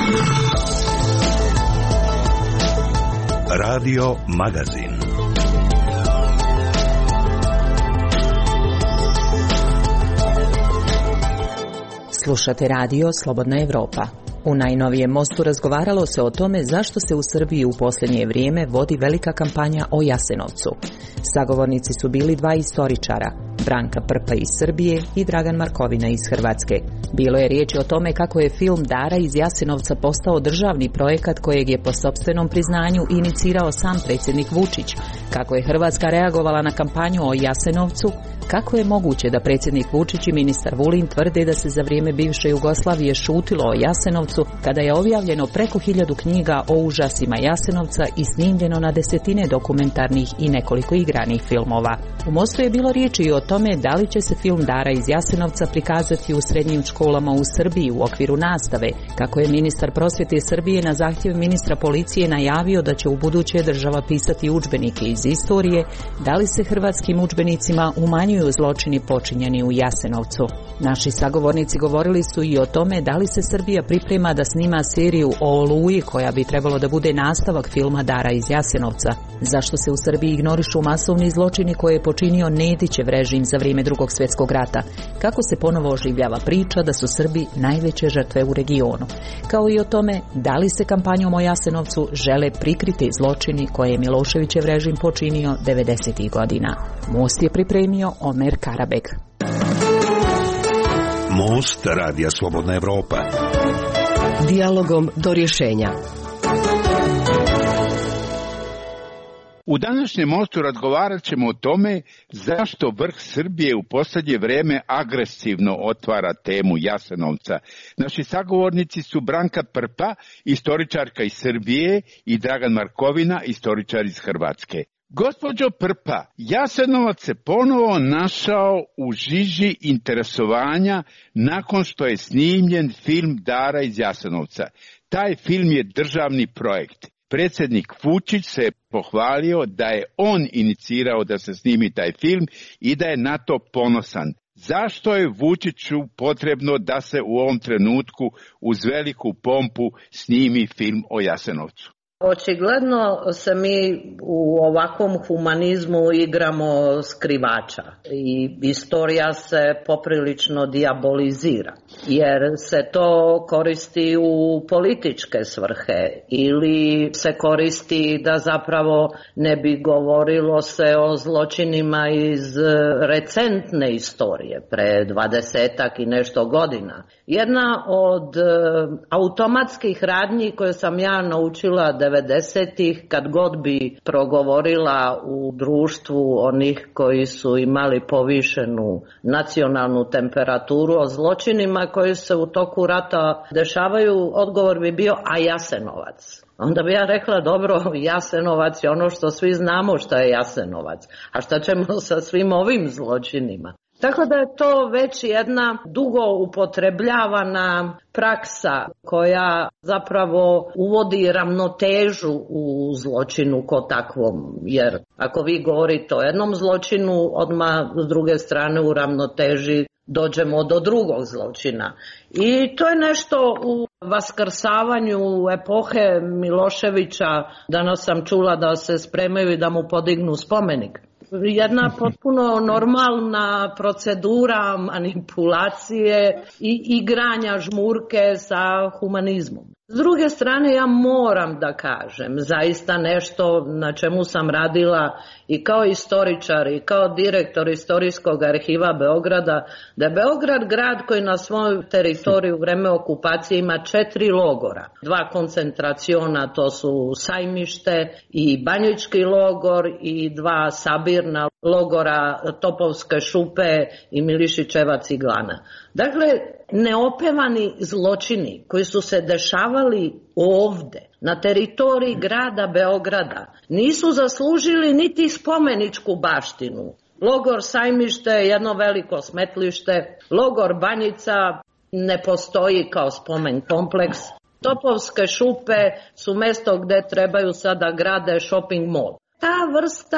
Radio Magazin. Slušate radio Slobodna Evropa. U najnovijem mostu razgovaralo se o tome zašto se u Srbiji u posljednje vrijeme vodi velika kampanja o Jasenovcu. Sagovornici su bili dva istoričara, Branka Prpa iz Srbije i Dragan Markovina iz Hrvatske. Bilo je riječi o tome kako je film Dara iz Jasenovca postao državni projekat kojeg je po sopstvenom priznanju inicirao sam predsjednik Vučić, kako je Hrvatska reagovala na kampanju o Jasenovcu, kako je moguće da predsjednik Vučić i ministar Vulin tvrde da se za vrijeme bivše Jugoslavije šutilo o Jasenovcu kada je objavljeno preko 1000 knjiga o užasima Jasenovca i snimljeno na desetine dokumentarnih i nekoliko igranih filmova. U mostu je bilo riječi i o tome da li će se film Dara iz Jasenovca prikazati u srednjim školama u Srbiji u okviru nastave, kako je ministar prosvjete Srbije na zahtjev ministra policije najavio da će u buduće država pisati udžbenike iz istorije, da li se hrvatskim udžbenicima umanjuju zločini počinjeni u Jasenovcu. Naši sagovornici govorili su i o tome da li se Srbija priprema da snima seriju o Oluji koja bi trebalo da bude nastavak filma Dara iz Jasenovca. Zašto se u Srbiji ignorišu masovni zločini koje je počinio Nedićev režim za vrijeme Drugog svjetskog rata? Kako se ponovo oživljava priča da su Srbi najveće žrtve u regionu? Kao i o tome da li se kampanjom o Jasenovcu žele prikriti zločini koje je Miloševićev režim počinio 90. godina. Most je pripremio Omer Karabek. Most radija Slobodna Evropa. Dijalogom do rješenja. U današnjem mostu razgovarat ćemo o tome zašto vrh Srbije u posljednje vrijeme agresivno otvara temu Jasenovca. Naši sagovornici su Branka Prpa, istoričarka iz Srbije, i Dragan Markovina, istoričar iz Hrvatske. Gospođo Prpa, Jasenovac se ponovo našao u žiži interesovanja nakon što je snimljen film Dara iz Jasenovca. Taj film je državni projekt. Predsjednik Vučić se je pohvalio da je on inicirao da se snimi taj film i da je na to ponosan. Zašto je Vučiću potrebno da se u ovom trenutku uz veliku pompu snimi film o Jasenovcu? Očigledno se mi u ovakvom humanizmu igramo skrivača i istorija se poprilično dijabolizira, jer se to koristi u političke svrhe ili se koristi da zapravo ne bi govorilo se o zločinima iz recentne istorije, pre 20-ak i nešto godina. Jedna od automatskih radnji koje sam ja naučila 90-ih, kad god bi progovorila u društvu onih koji su imali povišenu nacionalnu temperaturu o zločinima koji se u toku rata dešavaju, odgovor bi bio a Jasenovac. Onda bi ja rekla, dobro, Jasenovac je ono što svi znamo šta je Jasenovac, a šta ćemo sa svim ovim zločinima? Tako da je to već jedna dugo upotrebljavana praksa koja zapravo uvodi ravnotežu u zločinu ko takvom. Jer ako vi govorite o jednom zločinu, odmah s druge strane u ravnoteži dođemo do drugog zločina. I to je nešto u vaskrsavanju epohe Miloševića. Danas sam čula da se spremaju i da mu podignu spomenik. Jedna potpuno normalna procedura manipulacije i igranja žmurke sa humanizmom. S druge strane, ja moram da kažem zaista nešto na čemu sam radila i kao istoričar i kao direktor Istorijskog arhiva Beograda, da je Beograd grad koji na svojoj teritoriju u vreme okupacije ima 4 logora. 2 koncentraciona, to su Sajmište i Banjički logor, i 2 sabirna logora Topovske šupe i Milišićeva ciglana. Dakle, neopevani zločini koji su se dešavali ovde, na teritoriji grada Beograda, nisu zaslužili niti spomeničku baštinu. Logor Sajmište je jedno veliko smetlište, logor Banjica ne postoji kao spomen kompleks, Topovske šupe su mjesto gdje trebaju sada grade shopping mall. Ta vrsta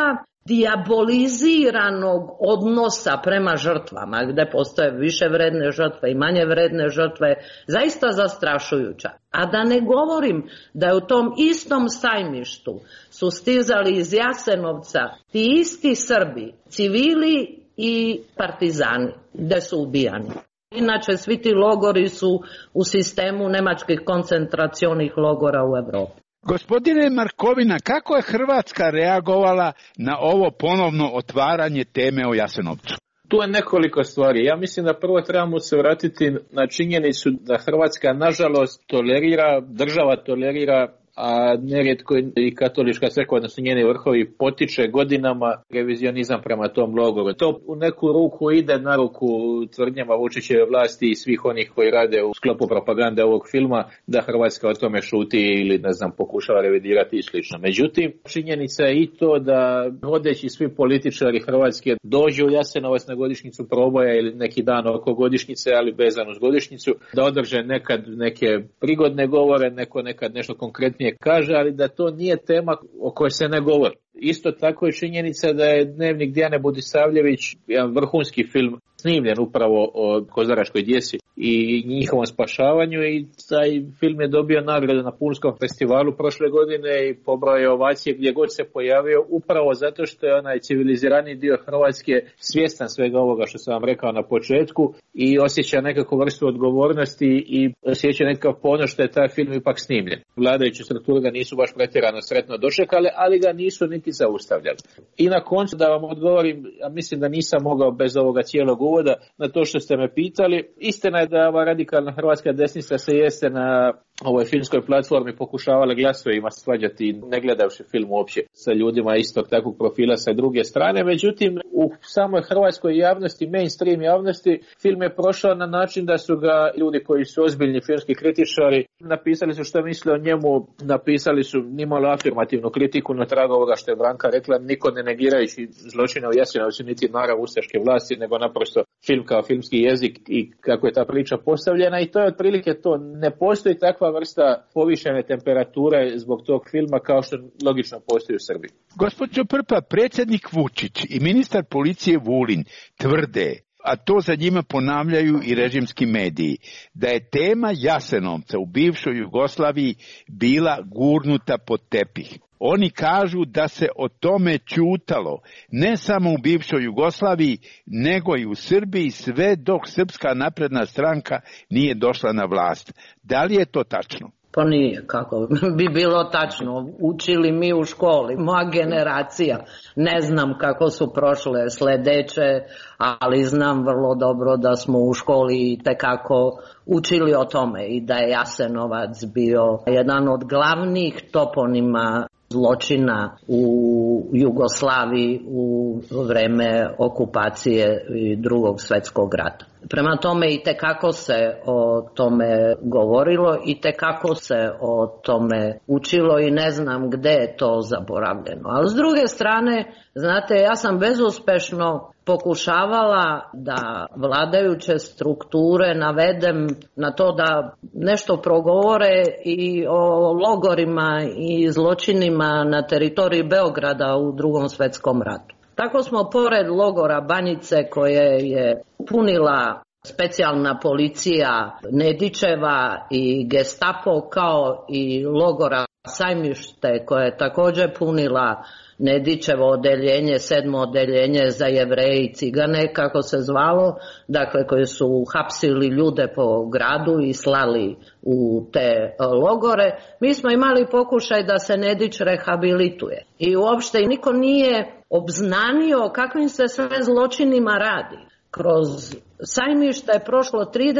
dijaboliziranog odnosa prema žrtvama, gde postoje više vredne žrtve i manje vredne žrtve, zaista zastrašujuća. A da ne govorim da je u tom istom Sajmištu su stizali iz Jasenovca ti isti Srbi, civili i partizani, gde su ubijani. Inače, svi ti logori su u sistemu nemačkih koncentracionih logora u Evropi. Gospodine Markovina, kako je Hrvatska reagovala na ovo ponovno otvaranje teme o Jasenovcu? Tu je nekoliko stvari. Ja mislim da prvo trebamo se vratiti na činjenicu da Hrvatska nažalost država tolerira, a nerijetko i katolička crkva, odnosno njeni vrhovi, potiče godinama revizionizam prema tom logoru. To u neku ruku ide na ruku tvrdnjama Vučićeve vlasti i svih onih koji rade u sklopu propagande ovog filma, da Hrvatska o tome šuti ili pokušava revidirati i slično. Međutim, činjenica je i to da vodeći svi političari Hrvatske dođu u Jasenovac na godišnjicu proboja ili neki dan oko godišnjice, ali vezano uz godišnjicu, da održe nekad neke prigodne govore, nekad nešto konkretnije kaže, ali da to nije tema o kojoj se ne govori. Isto tako je činjenica da je Dnevnik Dijane Budisavljević, jedan vrhunski film, snimljen upravo o kozaračkoj djeci i njihovom spašavanju, i taj film je dobio nagradu na Pulskom festivalu prošle godine i pobrao je ovacije gdje god se pojavio, upravo zato što je onaj civilizirani dio Hrvatske svjestan svega ovoga što sam vam rekao na početku i osjeća nekakvu vrstu odgovornosti i osjeća nekakav ponos što je taj film ipak snimljen. Vladajuće strukture ga nisu baš pretjerano sretno dočekale, ali ga nisu niti zaustavljali. I na koncu da vam odgovorim, ja mislim da nisam mogao bez ovoga cijelog uvoda na to što ste me pitali. Istina je da ova radikalna hrvatska desnica se jeste na ovoj filmskoj platformi pokušavala glasovima svađati, ne gledavši film uopće sa ljudima istog takvog profila sa druge strane. Međutim, u samoj hrvatskoj javnosti, mainstream javnosti, film je prošao na način da su ga ljudi koji su ozbiljni filmski kritičari napisali su što misle o njemu, napisali su nimalo afirmativnu kritiku na tragu ovoga što je Branka rekla, niko ne negirajući zločine u Jasenovcu niti narav ustaške vlasti, nego naprosto film kao filmski jezik i kako je ta priča postavljena, i to je otprilike to. Ne postoji takva vrsta povišene temperature zbog tog filma kao što logično postoji u Srbiji. Gospođo Prpa, predsjednik Vučić i ministar policije Vulin tvrde, a to za njima ponavljaju i režimski mediji, da je tema Jasenovca u bivšoj Jugoslaviji bila gurnuta pod tepih. Oni kažu da se o tome ćutalo ne samo u bivšoj Jugoslaviji, nego i u Srbiji, sve dok Srpska napredna stranka nije došla na vlast. Da li je to tačno? Pa nije, kako bi bilo tačno. Učili mi u školi, moja generacija. Ne znam kako su prošle sledeće, ali znam vrlo dobro da smo u školi itekako učili o tome i da je Jasenovac bio jedan od glavnih toponima zločina u Jugoslaviji u vreme okupacije i Drugog svjetskog rata. Prema tome itekako se o tome govorilo, itekako se o tome učilo i ne znam gde je to zaboravljeno. Ali s druge strane, znate, ja sam bezuspešno pokušavala da vladajuće strukture navedem na to da nešto progovore i o logorima i zločinima na teritoriji Beograda u Drugom svjetskom ratu. Tako smo pored logora Banjice koje je punila specijalna policija Nedićeva i Gestapo, kao i logora Sajmište koje je također punila Nedićevo odeljenje, 7. odeljenje za Jevreje i Cigane, kako se zvalo, dakle koji su hapsili ljude po gradu i slali u te logore. Mi smo imali pokušaj da se Nedić rehabilituje i uopšte niko nije obznanio kakvim se sve zločinima radi. Kroz Sajmište je prošlo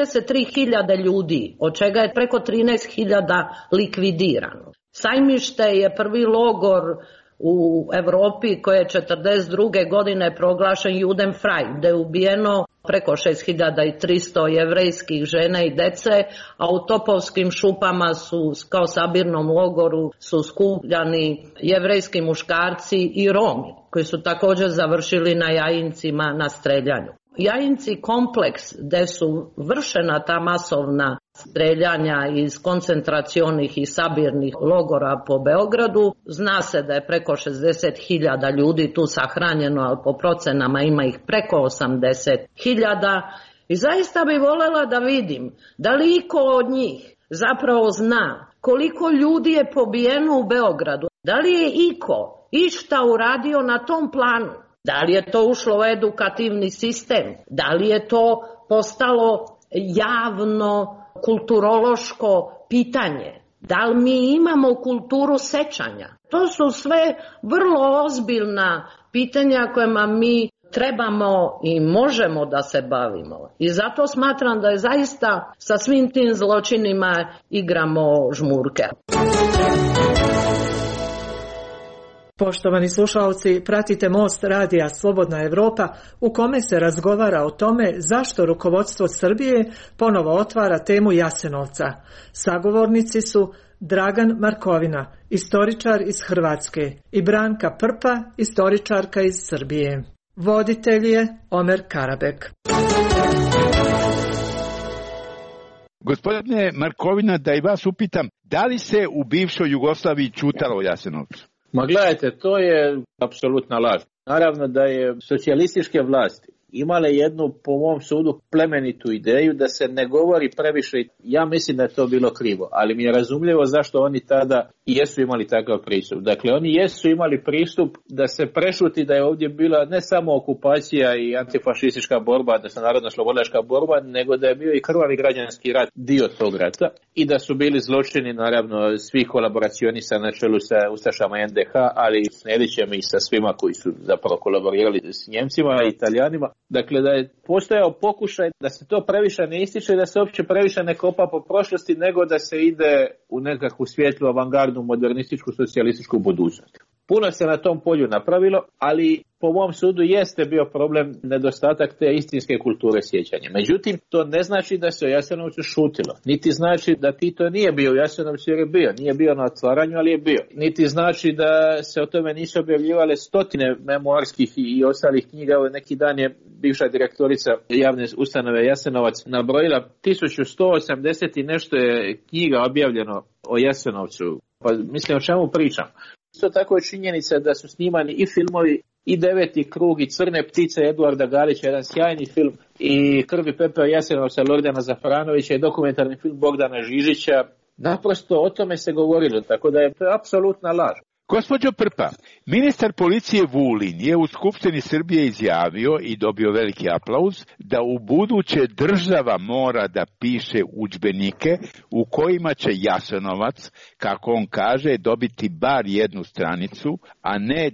33.000 ljudi, od čega je preko 13.000 likvidirano. Sajmište je prvi logor u Europi koje je 1942. godine proglašen Judenfrei, gdje je ubijeno preko 6.300 jevrejskih žena i dece, a u Topovskim šupama su, kao sabirnom logoru, su skupljani jevrejski muškarci i Romi, koji su također završili na Jajincima na streljanju. Jajinci kompleks gdje su vršena ta masovna streljanja iz koncentracionih i sabirnih logora po Beogradu. Zna se da je preko 60.000 ljudi tu sahranjeno, ali po procenama ima ih preko 80.000. I zaista bi voljela da vidim da li iko od njih zapravo zna koliko ljudi je pobijeno u Beogradu. Da li je iko išta uradio na tom planu? Da li je to ušlo u edukativni sistem? Da li je to postalo javno kulturološko pitanje? Da li mi imamo kulturu sećanja? To su sve vrlo ozbiljna pitanja kojima mi trebamo i možemo da se bavimo. I zato smatram da je zaista sa svim tim zločinima igramo žmurke. Poštovani slušalci, pratite Most radija Slobodna Evropa u kome se razgovara o tome zašto rukovodstvo Srbije ponovo otvara temu Jasenovca. Sagovornici su Dragan Markovina, istoričar iz Hrvatske, i Branka Prpa, istoričarka iz Srbije. Voditelj je Omer Karabek. Gospodine Markovina, da i vas upitam, da li se u bivšoj Jugoslaviji ćutalo o Jasenovcu? Ma gledajte, to je apsolutna laž. Naravno da je socijalističke vlasti imale jednu, po mom sudu, plemenitu ideju da se ne govori previše. Ja mislim da je to bilo krivo, ali mi je razumljivo zašto oni tada jesu imali takav pristup. Dakle, oni jesu imali pristup da se prešuti da je ovdje bila ne samo okupacija i antifašistička borba, odnosno narodno-slobodilačka borba, nego da je bio i krvavi građanski rat dio tog rata i da su bili zločini, naravno, svih kolaboracionista na čelu sa ustašama NDH, ali s Nedićem i sa svima koji su zapravo kolaborirali s Njemcima i Italijanima. Dakle, da je postojao pokušaj da se to previše ne ističe i da se uopće previše ne kopa po prošlosti, nego da se ide u nekakvu svijetlu avangardnu, modernističku, socijalističku budućnost. Puno se na tom polju napravilo, ali po mom sudu jeste bio problem nedostatak te istinske kulture sjećanja. Međutim, to ne znači da se o Jasenovcu šutilo. Niti znači da Tito nije bio u Jasenovcu jer je bio. Nije bio na otvaranju, ali je bio. Niti znači da se o tome nisu objavljivale stotine memoarskih i ostalih knjiga. Evo, neki dan je bivša direktorica javne ustanove Jasenovac nabrojila 1180 i nešto je knjiga objavljeno o Jasenovcu. Pa mislim, o čemu pričam? Isto tako je činjenica da su snimani i filmovi i Deveti krug i Crne ptice Eduarda Galića, jedan sjajni film, i Krv i pepeo Jasenovca Lordana Zafranovića i dokumentarni film Bogdana Žižića. Naprosto o tome se govorilo, tako da je to apsolutna laž. Gospođo Prpa, ministar policije Vulin je u Skupštini Srbije izjavio i dobio veliki aplauz da u buduće država mora da piše udžbenike u kojima će Jasenovac, kako on kaže, dobiti bar jednu stranicu, a ne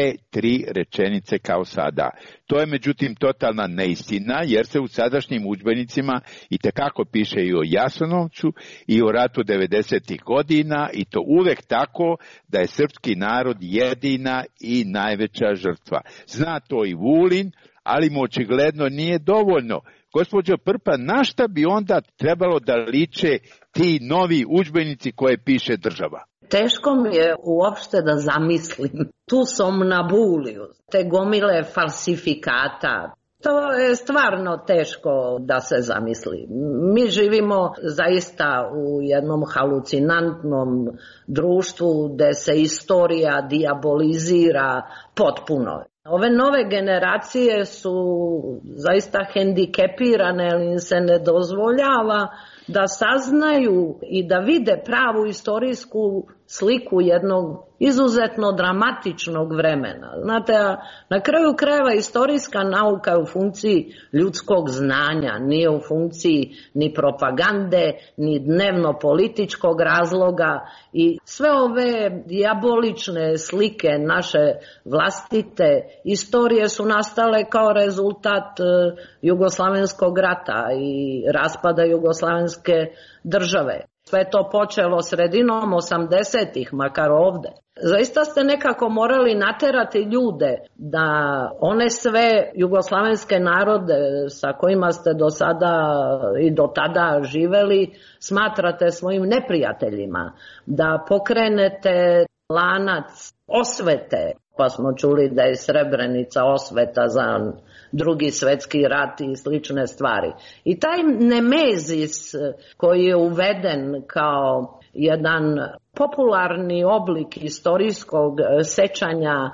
2-3 rečenice kao sada. To je međutim totalna neistina, jer se u sadašnjim udžbenicima itekako piše i o Jasenovcu i o ratu 90. godina, i to uvek tako da je srpski narod jedina i najveća žrtva. Zna to i Vulin, ali mu očigledno nije dovoljno. Gospođo Prpa, na šta bi onda trebalo da liče ti novi udžbenici koje piše država? Teško mi je uopšte da zamislim tu somnambuliju, te gomile falsifikata. To je stvarno teško da se zamisli. Mi živimo zaista u jednom halucinantnom društvu gde se istorija dijabolizira potpuno. Ove nove generacije su zaista hendikepirane, ali im se ne dozvoljava da saznaju i da vide pravu istorijsku sliku jednog izuzetno dramatičnog vremena. Znate, na kraju krajeva istorijska nauka je u funkciji ljudskog znanja, nije u funkciji ni propagande, ni dnevno političkog razloga, i sve ove dijabolične slike naše vlastite istorije su nastale kao rezultat Jugoslavenskog rata i raspada Jugoslavenske države. Sve to počelo sredinom 80-ih, makar ovde. Zaista ste nekako morali naterati ljude da one sve jugoslavenske narode sa kojima ste do sada i do tada živeli smatrate svojim neprijateljima, da pokrenete lanac osvete, pa smo čuli da je Srebrenica osveta za Drugi svjetski rat i slične stvari. I taj nemezis koji je uveden kao jedan popularni oblik historijskog sećanja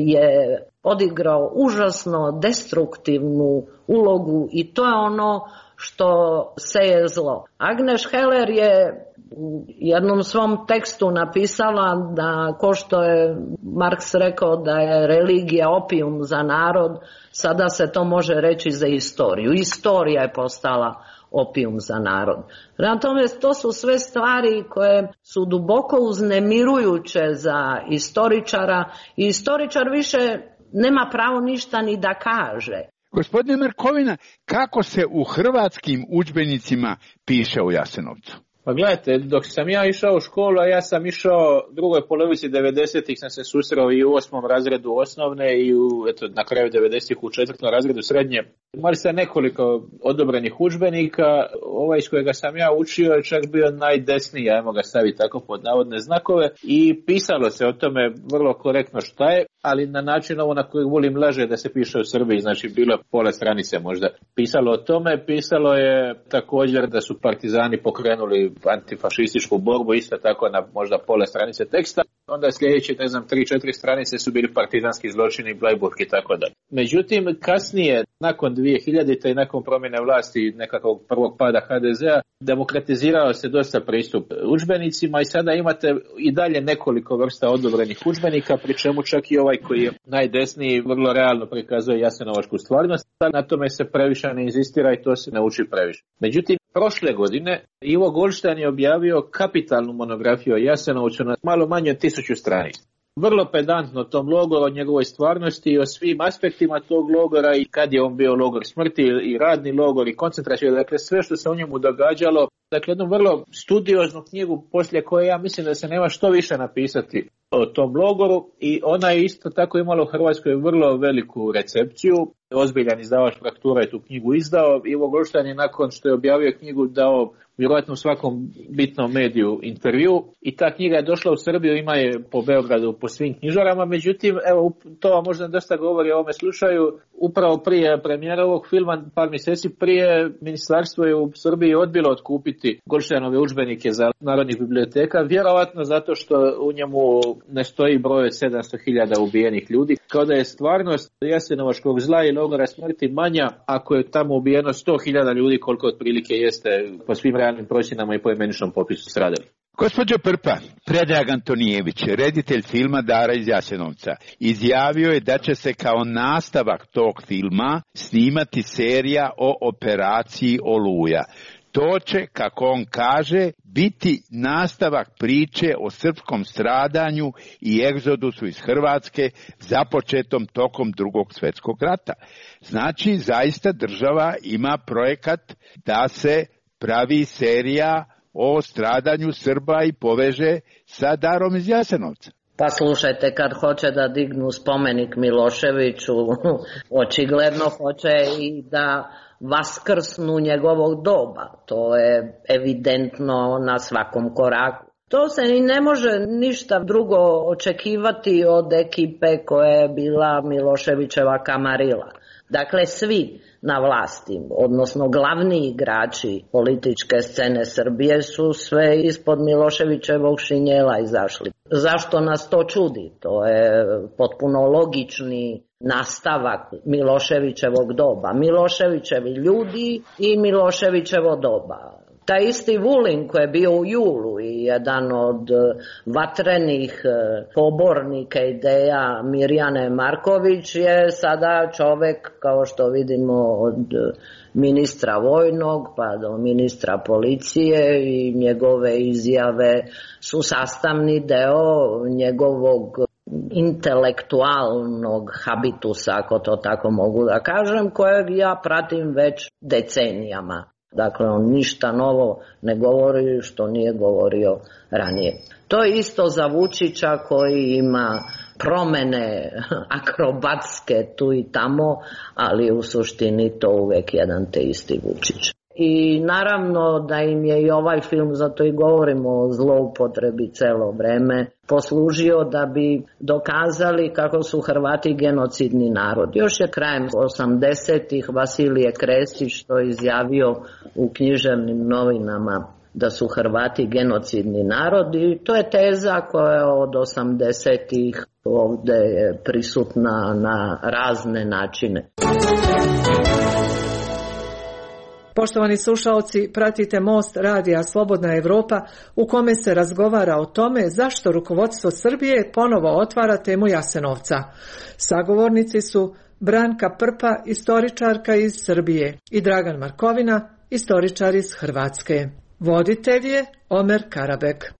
je odigrao užasno destruktivnu ulogu i to je ono što seje zlo. Agnes Heller je u jednom svom tekstu napisala da, ko što je Marks rekao da je religija opijum za narod, sada se to može reći za istoriju. Istorija je postala opijum za narod. Prema tome, to su sve stvari koje su duboko uznemirujuće za istoričara i istoričar više nema pravo ništa ni da kaže. Gospodine Markovina, kako se u hrvatskim udžbenicima piše o Jasenovcu? Pa gledajte, dok sam ja išao u školu, a ja sam išao u drugoj polovici 90-ih, sam se susreo i u 8. razredu osnovne i na kraju 90-ih u 4. razredu srednje. Imali se nekoliko odobrenih udžbenika, ovaj iz kojega sam ja učio je čak bio najdesniji, ajmo ga staviti tako pod navodne znakove, i pisalo se o tome vrlo korektno šta je, ali na način ovo na koji volim laže da se piše u Srbiji, znači bilo je pola stranice možda. Pisalo o tome, pisalo je također da su partizani pokrenuli antifašističku borbu, isto tako na možda pola stranice teksta. Onda sljedeće, 3-4 stranice su bili partizanski zločini, Bleiburg i tako dalje. Međutim, kasnije, nakon 2000. i nakon promjene vlasti nekakvog prvog pada HDZ-a, demokratizirao se dosta pristup udžbenicima i sada imate i dalje nekoliko vrsta odobrenih udžbenika, pri čemu čak i ovaj koji je najdesniji vrlo realno prikazuje jasenovačku stvarnost. Na tome se previše ne inzistira i to se ne uči previše. Međutim, prošle godine Ivo Goldstein je objavio kapitalnu monografiju o Jasenovcu na malo manje od 1000 stranica. Vrlo pedantno tom logoru, o njegovoj stvarnosti i o svim aspektima tog logora i kad je on bio logor smrti i radni logor i koncentracija, dakle sve što se u njemu događalo. Dakle, jednu vrlo studioznu knjigu poslije koje ja mislim da se nema što više napisati o tom logoru i ona je isto tako imala u Hrvatskoj vrlo veliku recepciju. Ozbiljan izdavač Fraktura je tu knjigu izdao. Ivo Goldstein je nakon što je objavio knjigu dao vjerojatno u svakom bitnom mediju intervju i ta knjiga je došla u Srbiju, ima je po Beogradu po svim knjižarama, međutim, evo, to vam možda dosta govori o ovome slučaju. Upravo prije premijera ovog filma, par mjeseci prije, ministarstvo je u Srbiji odbilo otkupiti Goldsteinove udžbenike za narodnih biblioteka, vjerojatno zato što u njemu ne stoji broj od 700.000 ubijenih ljudi, kao da je stvarnost jasenovačkog zla i logora smrti manja ako je tamo ubijeno 100.000 ljudi, koliko otprilike jeste po svim realnim procjenama i po imeničnom popisu stradali. Gospođo Prpa, Predrag Antonijević, reditelj filma Dara iz Jasenovca, izjavio je da će se kao nastavak tog filma snimati serija o operaciji Oluja. To će, kako on kaže, biti nastavak priče o srpskom stradanju i egzodusu iz Hrvatske započetom tokom Drugog svjetskog rata. Znači, zaista država ima projekat da se pravi serija o stradanju Srba i poveže sa Darom iz Jasenovca. Pa slušajte, kad hoće da dignu spomenik Miloševiću, očigledno hoće i da vaskrsnu njegovog doba. To je evidentno na svakom koraku. To se i ne može ništa drugo očekivati od ekipe koja je bila Miloševićeva kamarila. Dakle, svi na vlasti, odnosno glavni igrači političke scene Srbije su sve ispod Miloševićevog šinjela izašli. Zašto nas to čudi? To je potpuno logični nastavak Miloševićevog doba. Miloševićevi ljudi i Miloševićevo doba. Taj isti Vulin koji je bio u Julu i jedan od vatrenih pobornika ideja Mirjane Marković je sada čovjek, kao što vidimo, od ministra vojnog pa do ministra policije i njegove izjave su sastavni deo njegovog intelektualnog habitusa, ako to tako mogu da kažem, kojeg ja pratim već decenijama. Dakle, on ništa novo ne govori što nije govorio ranije. To je isto za Vučića koji ima promjene akrobatske tu i tamo, ali u suštini to uvijek jedan te isti Vučić. i naravno da im je i ovaj film, zato i govorimo o zloupotrebi celo vreme, poslužio da bi dokazali kako su Hrvati genocidni narod. Još je krajem 80-ih Vasilije Krestić to izjavio u književnim novinama da su Hrvati genocidni narod i to je teza koja je od 80-ih ovdje je prisutna na razne načine. Poštovani slušaoci, pratite Most radija Slobodna Evropa u kome se razgovara o tome zašto rukovodstvo Srbije ponovo otvara temu Jasenovca. Sagovornici su Branka Prpa, istoričarka iz Srbije, i Dragan Markovina, istoričar iz Hrvatske. Voditelj je Omer Karabek.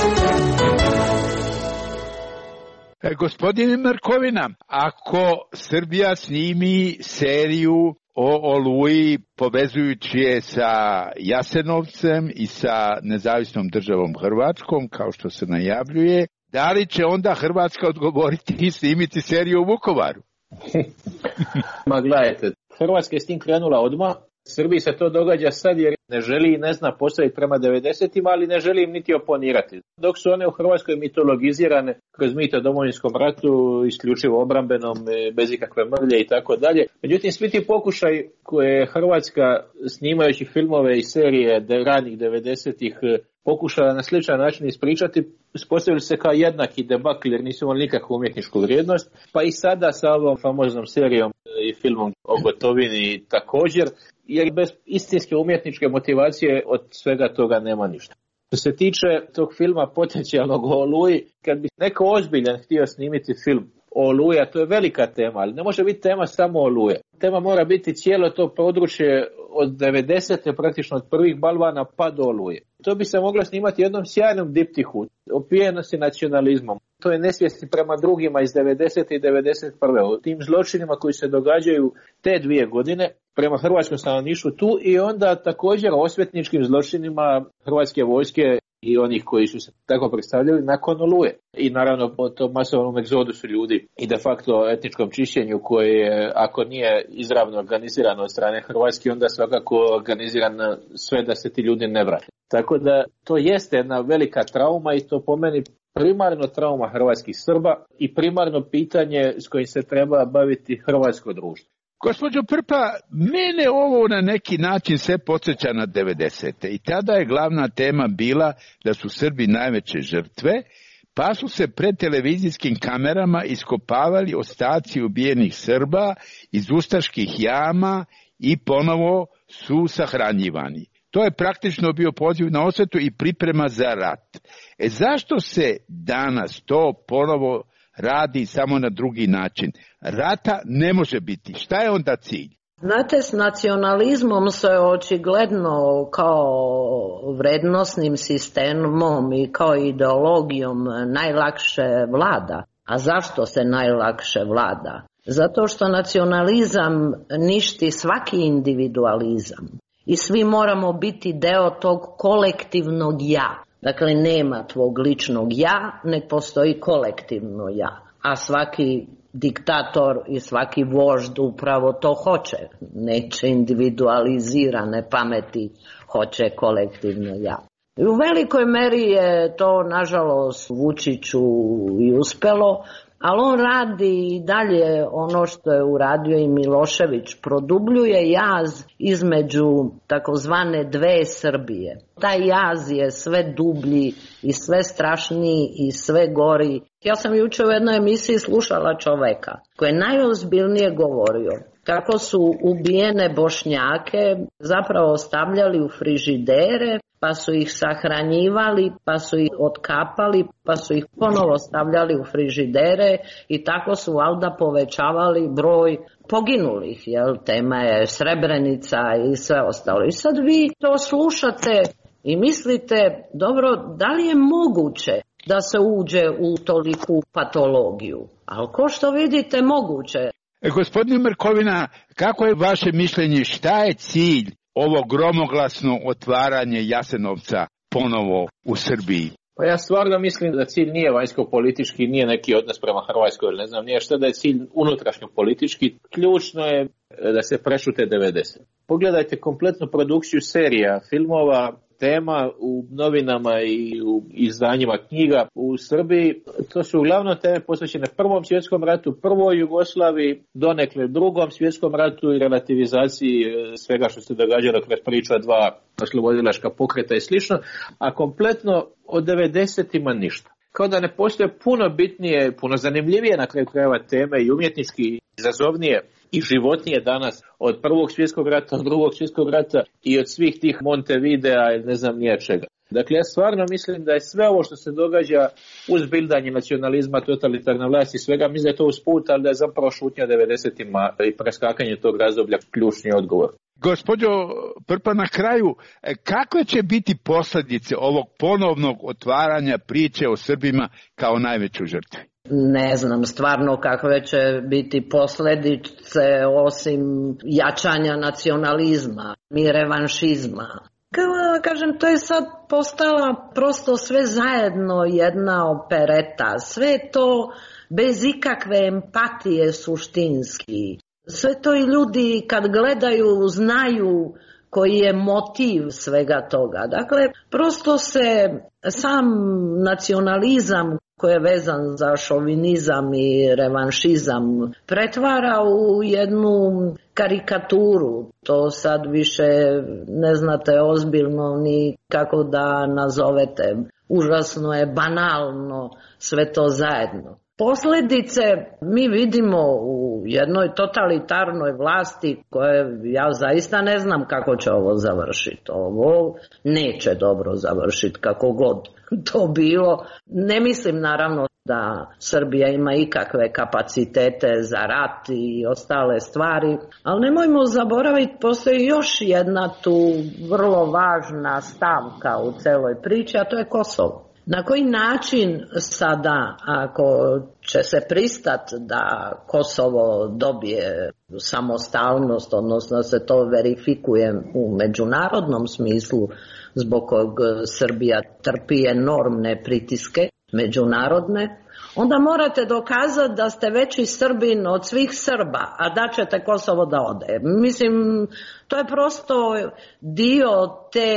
Gospodine Markovina, ako Srbija snimi seriju o Oluji povezujući je sa Jasenovcem i sa nezavisnom državom Hrvatskom, kao što se najavljuje, da li će onda Hrvatska odgovoriti i snimiti seriju u Vukovaru? Ma gledajte, Hrvatska je s tim krenula odmah. Srbiji se to događa sad jer ne želi i ne zna postaviti prema 90-ima, ali ne želi im niti oponirati. Dok su one u Hrvatskoj mitologizirane kroz mito o Domovinskom ratu, isključivo obrambenom, bez ikakve mrlje i tako dalje. Međutim, svi ti pokušaj koje je Hrvatska snimajući filmove i serije ranih 90-ih pokušala na sličan način ispričati, ispostavili se kao jednaki debakl jer nisu imali nikakvu umjetničku vrijednost. Pa i sada sa ovom famoznom serijom i filmom o Gotovini također, jer bez istinske umjetničke motivacije od svega toga nema ništa. Što se tiče tog filma potencijalnog o Oluji, kad bi neko ozbiljan htio snimiti film o Oluji, a to je velika tema, ali ne može biti tema samo Oluje. Tema mora biti cijelo to područje od 90. praktično od prvih balvana pa do Oluje. To bi se moglo snimati jednom sjajnom diptihu, opijenosti nacionalizmom. To je nesvijesti prema drugima iz 90. i 91. O tim zločinima koji se događaju te 2 godine prema hrvatskom stanovništvu tu i onda također osvetničkim zločinima hrvatske vojske i onih koji su se tako predstavljali nakon Oluje. I naravno o tom masovnom egzodusu ljudi i de facto etničkom čišćenju koje je, ako nije izravno organizirano od strane Hrvatske, onda svakako organizirano sve da se ti ljudi ne vrate. Tako da to jeste jedna velika trauma i to po meni primarno trauma hrvatskih Srba i primarno pitanje s kojim se treba baviti hrvatsko društvo. Gospođo Prpa, mene ovo na neki način sve podsjeća na 90. I tada je glavna tema bila da su Srbi najveće žrtve, pa su se pred televizijskim kamerama iskopavali ostaci ubijenih Srba iz ustaških jama i ponovo su sahranjivani. To je praktično bio poziv na osvetu i priprema za rat. Zašto se danas to ponovo radi samo na drugi način? Rata ne može biti. Šta je onda cilj? Znate, s nacionalizmom se očigledno kao vrednosnim sistemom i kao ideologijom najlakše vlada. A zašto se najlakše vlada? Zato što nacionalizam ništi svaki individualizam. I svi moramo biti deo tog kolektivnog ja. Dakle, nema tvog ličnog ja, ne postoji kolektivno ja. A svaki diktator i svaki vožd upravo to hoće. Neće individualizirane pameti, hoće kolektivno ja. I u velikoj meri je to, nažalost, Vučiću i uspelo, ali on radi i dalje ono što je uradio i Milošević, produbljuje jaz između takozvane 2 Srbije. Taj jaz je sve dublji i sve strašniji i sve gori. Ja sam jučer u jednoj emisiji slušala čoveka koji je najozbiljnije govorio kako su ubijene Bošnjake zapravo ostavljali u frižidere, pa su ih sahranjivali, pa su ih otkapali, pa su ih ponovo stavljali u frižidere i tako su valjda povećavali broj poginulih. Jel? Tema je Srebrenica i sve ostalo. I sad vi to slušate i mislite, dobro, da li je moguće da se uđe u toliku patologiju? Ali ko što vidite, moguće. Gospodine Markovina, kako je vaše mišljenje, šta je cilj ovo gromoglasno otvaranje Jasenovca ponovo u Srbiji? Pa ja stvarno mislim da cilj nije vanjsko-politički, nije neki odnos prema Hrvatskoj, ili ne znam, nije šta da je cilj unutrašnjo-politički. Ključno je da se prešute 90. Pogledajte kompletnu produkciju serija, filmova, tema u novinama i u izdanjima knjiga u Srbiji. To su uglavnom teme posvećene Prvom svjetskom ratu, Prvoj Jugoslaviji, donekle Drugom svjetskom ratu i relativizaciji svega što se događalo kroz priču dva oslobodilačka pokreta i slično, a kompletno od 90-ima ništa. Kao da ne postoje puno bitnije, puno zanimljivije na kraju krajeva teme i umjetnički izazovnije i životnije danas od Prvog svjetskog rata, od Drugog svjetskog rata i od svih tih Montevidea i ne znam nije čega. Dakle, ja stvarno mislim da je sve ovo što se događa uz bildanje nacionalizma, totalitarne vlasti, svega, mislim da je to usput, ali da je zapravo šutnja 90-ima i preskakanje tog razdoblja ključni odgovor. Gospođo Prpa, na kraju, kakve će biti posljedice ovog ponovnog otvaranja priče o Srbima kao najvećoj žrtvi? Ne znam stvarno kakve će biti posljedice osim jačanja nacionalizma i revanšizma. Kažem, to je sad postala prosto sve zajedno jedna opereta, sve to bez ikakve empatije suštinski. Sve to i ljudi kad gledaju znaju koji je motiv svega toga. Dakle, prosto se sam nacionalizam koji je vezan za šovinizam i revanšizam pretvara u jednu karikaturu. To sad više ne znate ozbiljno ni kako da nazovete. Užasno je banalno sve to zajedno. Posljedice mi vidimo u jednoj totalitarnoj vlasti koje ja zaista ne znam kako će ovo završiti. Ovo neće dobro završiti kako god to bilo. Ne mislim naravno da Srbija ima ikakve kapacitete za rat i ostale stvari, ali nemojmo zaboraviti, postoji još jedna tu vrlo važna stavka u celoj priči, a to je Kosovo. Na koji način sada, ako će se pristati da Kosovo dobije samostalnost, odnosno se to verifikuje u međunarodnom smislu zbog kog Srbija trpi enormne pritiske međunarodne, onda morate dokazati da ste veći Srbin od svih Srba, a da ćete Kosovo da ode. Mislim, to je prosto dio te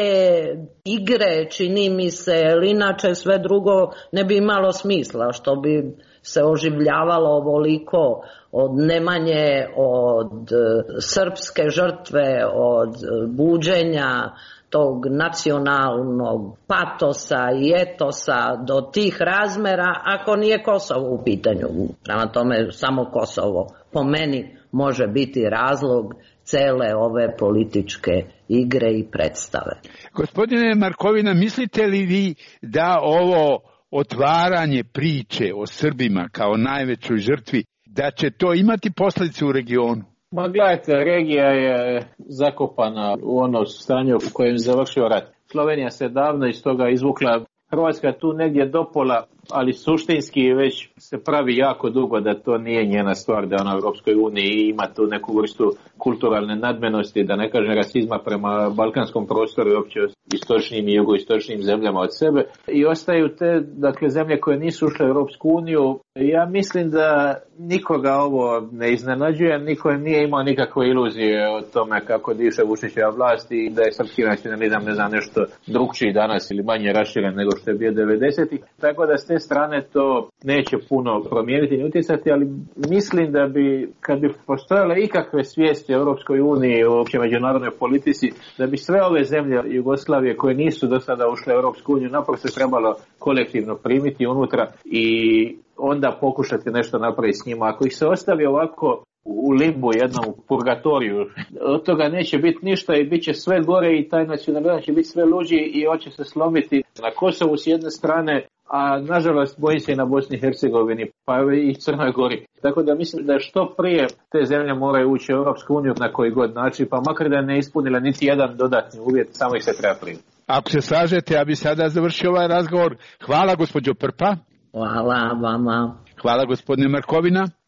igre, čini mi se, jer inače sve drugo ne bi imalo smisla, što bi se oživljavalo ovoliko od Nemanje, od srpske žrtve, od buđenja tog nacionalnog patosa i etosa do tih razmera, ako nije Kosovo u pitanju. Prema tome, samo Kosovo po meni može biti razlog cele ove političke igre i predstave. Gospodine Markovina, mislite li vi da ovo otvaranje priče o Srbima kao najvećoj žrtvi, da će to imati posljedice u regionu? Ma gledajte, regija je zakopana u ono stanje u kojem je završio rat. Slovenija se davno iz toga izvukla, Hrvatska tu negdje do pola, ali suštinski već se pravi jako dugo da to nije njena stvar, da ona u Europskoj uniji ima tu neku vrstu kulturalne nadmenosti, da ne kaže rasizma prema balkanskom prostoru i uopće istočnim i jugoistočnim zemljama od sebe. I ostaju te, dakle, zemlje koje nisu ušle u Europsku uniju. Ja mislim da nikoga ovo ne iznenađuje, niko nije imao nikakve iluzije o tome kako diše Vučićeva vlast i da je srpski nacionalizam, ne znam, nešto drugčiji danas ili manje raširen nego što je bio 90-ih. Tako da s te strane to neće puno promijeniti ni utjecati, ali mislim da bi, kad bi postojale ikakve svijesti o Europskoj uniji i uopće međunarodnoj politici, da bi sve ove zemlje Jugoslavije koje nisu do sada ušle u Europsku uniju naprosto trebalo kolektivno primiti unutra i onda pokušati nešto napraviti s njima. Ako ih se ostavi ovako u limbu, jednom purgatoriju, od toga neće biti ništa i bit će sve gore i taj nacionalizam će biti sve luđi i on će se slomiti na Kosovu s jedne strane, a nažalost bojim se i na Bosni i Hercegovini, pa i Crnoj Gori. Tako da mislim da što prije te zemlje moraju ući u Europsku uniju na koji god način, pa makar da ne ispunila niti jedan dodatni uvjet, samo ih se treba primiti. Ako se slažete, ja bi sada završio ovaj razgovor. Hvala gospođo Prpa. Hvala vama. Hvala gospodine Markovina.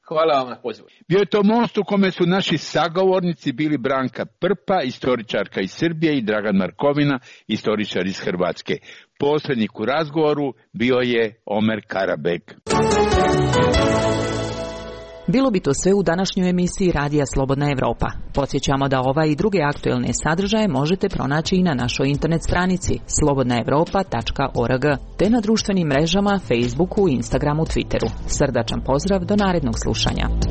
Hvala vam na pozivu. Bio je to most u kome su naši sagovornici bili Branka Prpa, istoričarka iz Srbije, i Dragan Markovina, istoričar iz Hrvatske. Posrednik u razgovoru bio je Omer Karabek. Bilo bi to sve u današnjoj emisiji Radija Slobodna Evropa. Podsjećamo da ovaj i druge aktuelne sadržaje možete pronaći i na našoj internet stranici slobodnaevropa.org te na društvenim mrežama Facebooku, Instagramu, Twitteru. Srdačan pozdrav, do narednog slušanja.